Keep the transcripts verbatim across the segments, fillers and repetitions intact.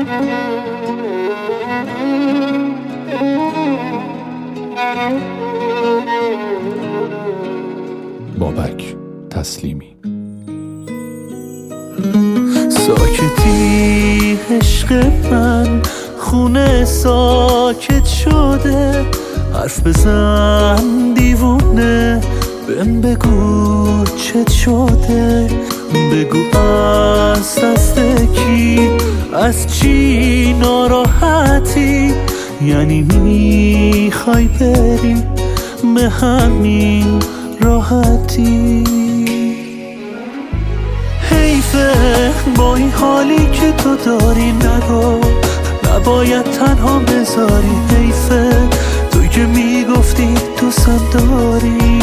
بابک تسلیمی. ساکتی عشق من، خونه ساکت شده، حرف بزن دیوونه، بهم بگو چت شده، بگو از دست کی، از چی ناراحتی، یعنی میخوای بری به همین راحتی. حیفه با این حالی که تو داری نرو، نباید تنها بذاری. حیفه توی که میگفتی دوستم داری،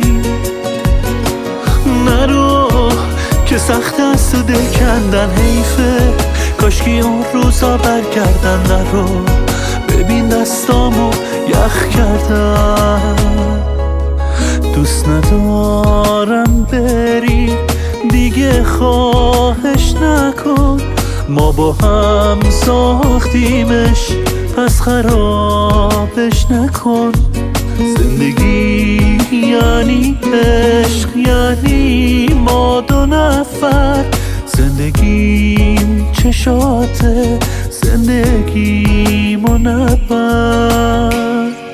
نرو که سخت است تو دل کندن. حیفه کاشکی اون روزا برگردن. نرو ببین دستامو یخ کردن. دوست ندارم بری دیگه، خواهش نکن، ما با هم ساختیمش، پس خرابش نکن. زندگی یعنی عشق، یعنی ما دو نفر، زندگیم چشاته، زندگیمو نبر.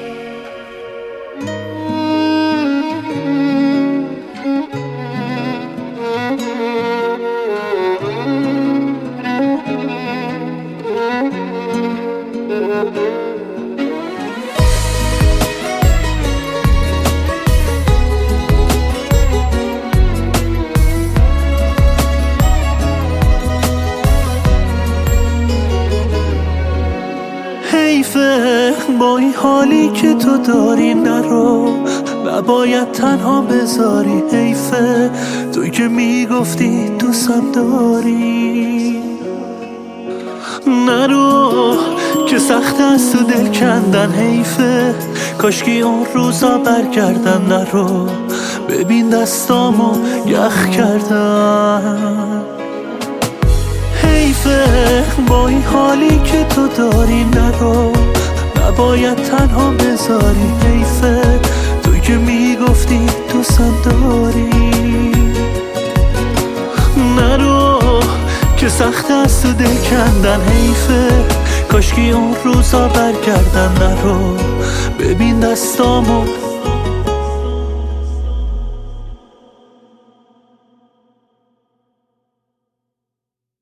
حیفه با این حالی که تو داری نرو، نباید تنها بذاری. حیفه توی که میگفتی دوستم داری، نرو که سخت است تو دل کندن. حیفه کاشکی اون روزا برگردن. نرو ببین دستامو یخ کردن. حیفه با این حالی که تو داری نرو، نباید تنها بذاری. حیفه توی که میگفتی دوستم داری، نرو که سخت است تو دل کندن. حیفه کاشکی اون روزا برگردن. نرو ببین دستامو